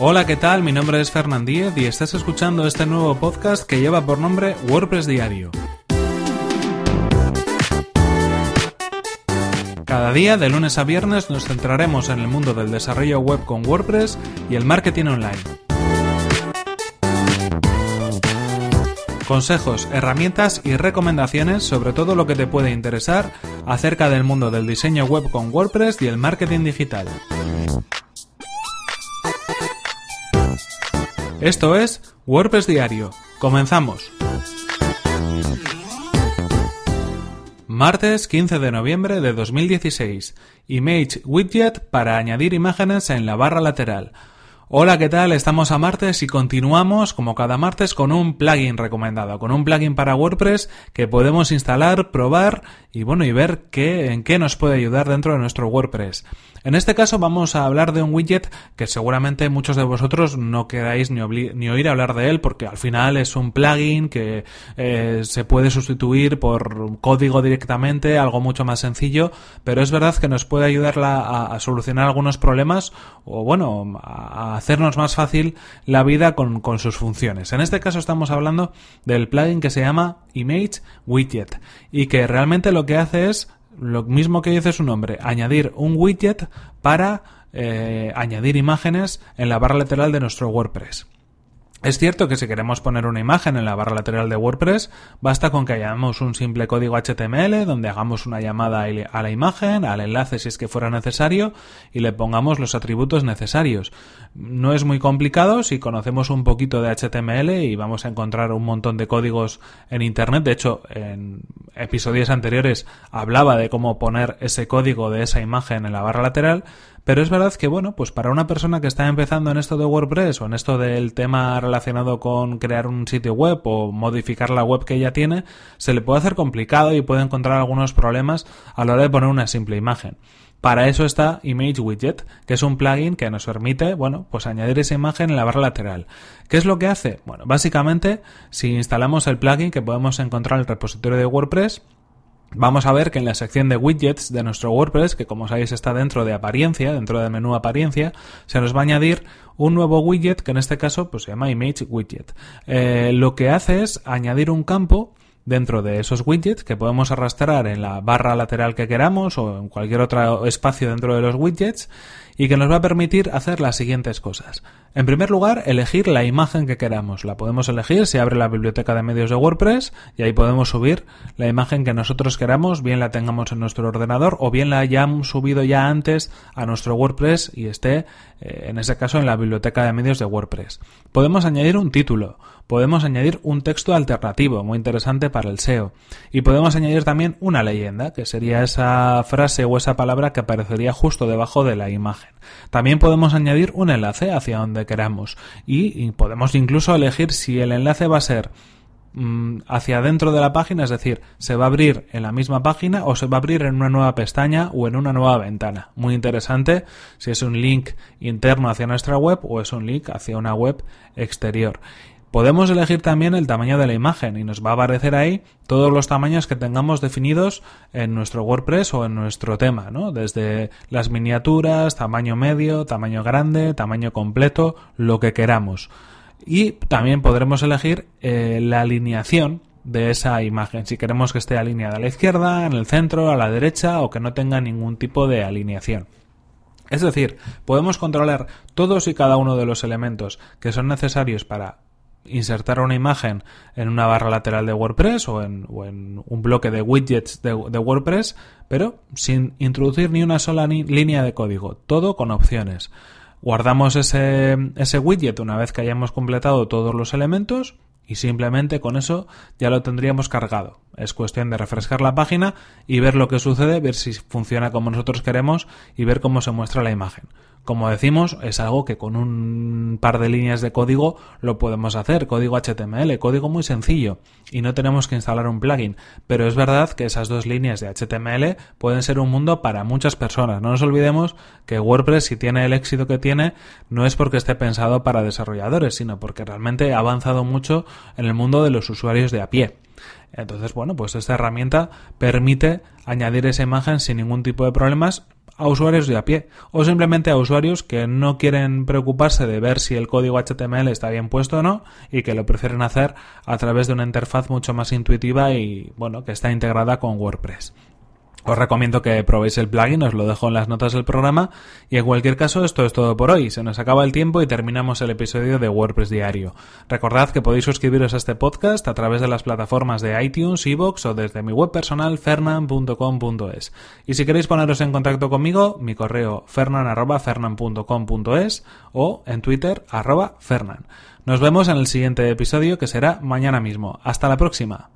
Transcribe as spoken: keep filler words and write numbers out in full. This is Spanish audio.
Hola, ¿qué tal? Mi nombre es Fernán Díez y estás escuchando este nuevo podcast que lleva por nombre WordPress Diario. Cada día, de lunes a viernes, nos centraremos en el mundo del desarrollo web con WordPress y el marketing online. Consejos, herramientas y recomendaciones sobre todo lo que te puede interesar acerca del mundo del diseño web con WordPress y el marketing digital. Esto es WordPress Diario. ¡Comenzamos! Martes quince de noviembre de dos mil dieciséis. Image Widget para añadir imágenes en la barra lateral. Hola, ¿qué tal? Estamos a martes y continuamos, como cada martes, con un plugin recomendado, con un plugin para WordPress que podemos instalar, probar y bueno, y ver qué, en qué nos puede ayudar dentro de nuestro WordPress. En este caso vamos a hablar de un widget que seguramente muchos de vosotros no queráis ni, obli- ni oír hablar de él, porque al final es un plugin que eh, se puede sustituir por código directamente, algo mucho más sencillo, pero es verdad que nos puede ayudar la, a, a solucionar algunos problemas o bueno, a, a hacernos más fácil la vida con, con sus funciones. En este caso estamos hablando del plugin que se llama Image Widget y que realmente lo que hace es lo mismo que dice su nombre, añadir un widget para eh, añadir imágenes en la barra lateral de nuestro WordPress. Es cierto que si queremos poner una imagen en la barra lateral de WordPress, basta con que añadamos un simple código H T M L donde hagamos una llamada a la imagen, al enlace si es que fuera necesario y le pongamos los atributos necesarios. No es muy complicado si conocemos un poquito de H T M L y vamos a encontrar un montón de códigos en internet. De hecho, en episodios anteriores hablaba de cómo poner ese código de esa imagen en la barra lateral. Pero es verdad que, bueno, pues para una persona que está empezando en esto de WordPress o en esto del tema relacionado con crear un sitio web o modificar la web que ya tiene, se le puede hacer complicado y puede encontrar algunos problemas a la hora de poner una simple imagen. Para eso está Image Widget, que es un plugin que nos permite, bueno, pues añadir esa imagen en la barra lateral. ¿Qué es lo que hace? Bueno, básicamente, si instalamos el plugin que podemos encontrar en el repositorio de WordPress, vamos a ver que en la sección de widgets de nuestro WordPress, que como sabéis está dentro de apariencia, dentro del menú apariencia, se nos va a añadir un nuevo widget que en este caso pues se llama Image Widget. Eh, lo que hace es añadir un campo dentro de esos widgets que podemos arrastrar en la barra lateral que queramos o en cualquier otro espacio dentro de los widgets y que nos va a permitir hacer las siguientes cosas. En primer lugar, elegir la imagen que queramos. La podemos elegir, se abre la biblioteca de medios de WordPress y ahí podemos subir la imagen que nosotros queramos, bien la tengamos en nuestro ordenador o bien la hayamos subido ya antes a nuestro WordPress y esté, eh, en ese caso, en la biblioteca de medios de WordPress. Podemos añadir un título, podemos añadir un texto alternativo, muy interesante para el S E O, y podemos añadir también una leyenda, que sería esa frase o esa palabra que aparecería justo debajo de la imagen. También podemos añadir un enlace hacia donde queramos y, y podemos incluso elegir si el enlace va a ser mmm, hacia adentro de la página, es decir, se va a abrir en la misma página o se va a abrir en una nueva pestaña o en una nueva ventana. Muy interesante si es un link interno hacia nuestra web o es un link hacia una web exterior. Podemos elegir también el tamaño de la imagen y nos va a aparecer ahí todos los tamaños que tengamos definidos en nuestro WordPress o en nuestro tema, ¿no? Desde las miniaturas, tamaño medio, tamaño grande, tamaño completo, lo que queramos. Y también podremos elegir eh, la alineación de esa imagen, si queremos que esté alineada a la izquierda, en el centro, a la derecha o que no tenga ningún tipo de alineación. Es decir, podemos controlar todos y cada uno de los elementos que son necesarios para insertar una imagen en una barra lateral de WordPress o en, o en un bloque de widgets de, de WordPress, pero sin introducir ni una sola ni, línea de código, todo con opciones. Guardamos ese, ese widget una vez que hayamos completado todos los elementos y simplemente con eso ya lo tendríamos cargado. Es cuestión de refrescar la página y ver lo que sucede, ver si funciona como nosotros queremos y ver cómo se muestra la imagen. Como decimos, es algo que con un par de líneas de código lo podemos hacer, código H T M L, código muy sencillo, y no tenemos que instalar un plugin, pero es verdad que esas dos líneas de H T M L pueden ser un mundo para muchas personas. No nos olvidemos que WordPress, si tiene el éxito que tiene, no es porque esté pensado para desarrolladores, sino porque realmente ha avanzado mucho en el mundo de los usuarios de a pie. Entonces, bueno, pues esta herramienta permite añadir esa imagen sin ningún tipo de problemas a usuarios de a pie o simplemente a usuarios que no quieren preocuparse de ver si el código H T M L está bien puesto o no y que lo prefieren hacer a través de una interfaz mucho más intuitiva y, bueno, que está integrada con WordPress. Os recomiendo que probéis el plugin, os lo dejo en las notas del programa y en cualquier caso esto es todo por hoy. Se nos acaba el tiempo y terminamos el episodio de WordPress Diario. Recordad que podéis suscribiros a este podcast a través de las plataformas de iTunes, iVoox o desde mi web personal fernan punto com punto es. Y si queréis poneros en contacto conmigo, mi correo fernan arroba fernan punto com punto es o en Twitter arroba fernan. Nos vemos en el siguiente episodio que será mañana mismo. Hasta la próxima.